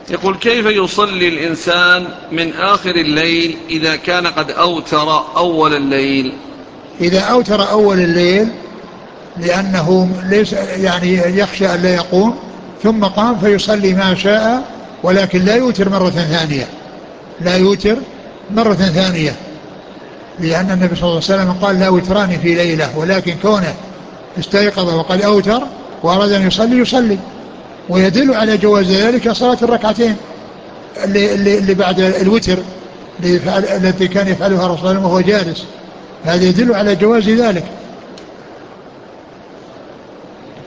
يقول: كيف يصلي الإنسان من آخر الليل إذا كان قد أوتر أول الليل؟ إذا أوتر أول الليل لأنه ليس يعني يخشى أن لا يقوم، ثم قام فيصلي ما شاء، ولكن لا يوتر مرة ثانية، لا يوتر مرة ثانية، لأن النبي صلى الله عليه وسلم قال: لا وتران في ليلة. ولكن كونه استيقظ وقد أوتر وأراد أن يصلي. ويدل على جواز ذلك صلاة الركعتين اللي بعد الوتر التي كان يفعلها رسول الله وهو جالس، هذا يدل على جواز ذلك.